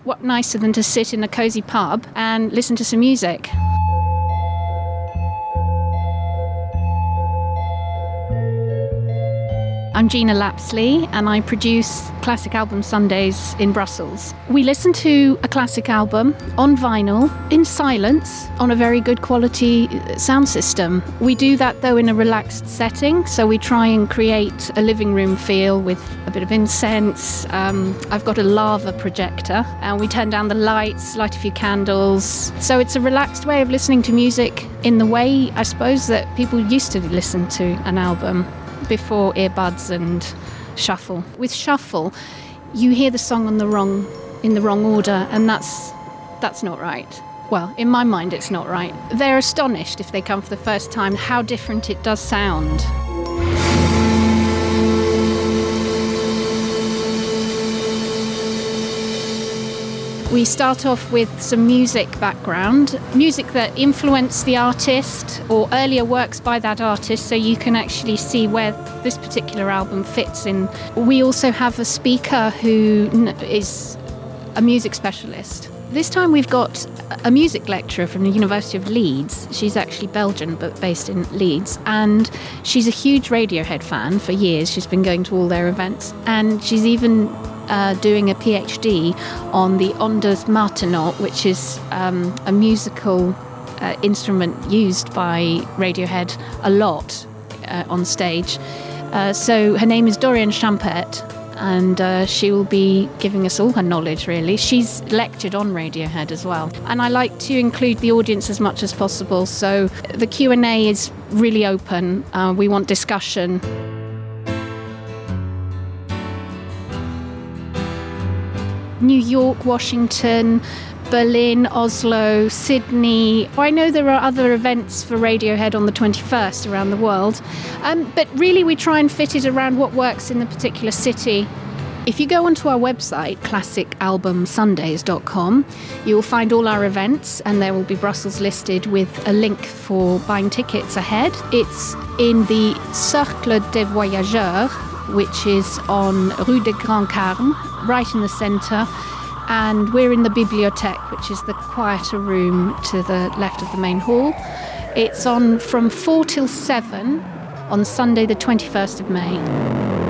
what nicer than to sit in a cosy pub and listen to some music? I'm Gina Lapsley and I produce Classic Album Sundays in Brussels. We listen to a classic album on vinyl, in silence, on a very good quality sound system. We do that though in a relaxed setting, so we try and create a living room feel with a bit of incense. I've got a lava projector and we turn down the lights, light a few candles. So it's a relaxed way of listening to music in the way, I suppose, that people used to listen to an album before earbuds and shuffle. With shuffle, you hear the song in the wrong order, and that's not right. Well, in my mind, it's not right. They're astonished if they come for the first time how different it does sound. We start off with some music background, music that influenced the artist or earlier works by that artist, so you can actually see where this particular album fits in. We also have a speaker who is a music specialist. This time we've got a music lecturer from the University of Leeds. She's actually Belgian but based in Leeds, and she's a huge Radiohead fan for years. She's been going to all their events, and she's even doing a PhD on the ondes martenot, which is a musical instrument used by Radiohead a lot on stage. So her name is Dorian Champert, and she will be giving us all her knowledge, really. She's lectured on Radiohead as well. And I like to include the audience as much as possible, so the Q&A is really open. We want discussion. New York, Washington, Berlin, Oslo, Sydney. I know there are other events for Radiohead on the 21st around the world, but really we try and fit it around what works in the particular city. If you go onto our website, classicalbumsundays.com, you will find all our events, and there will be Brussels listed with a link for buying tickets ahead. It's in the Cercle des Voyageurs, which is on Rue des Grands Carmes, right in the centre, and we're in the Bibliothèque, which is the quieter room to the left of the main hall. It's on from 4 till 7 on Sunday the 21st of May.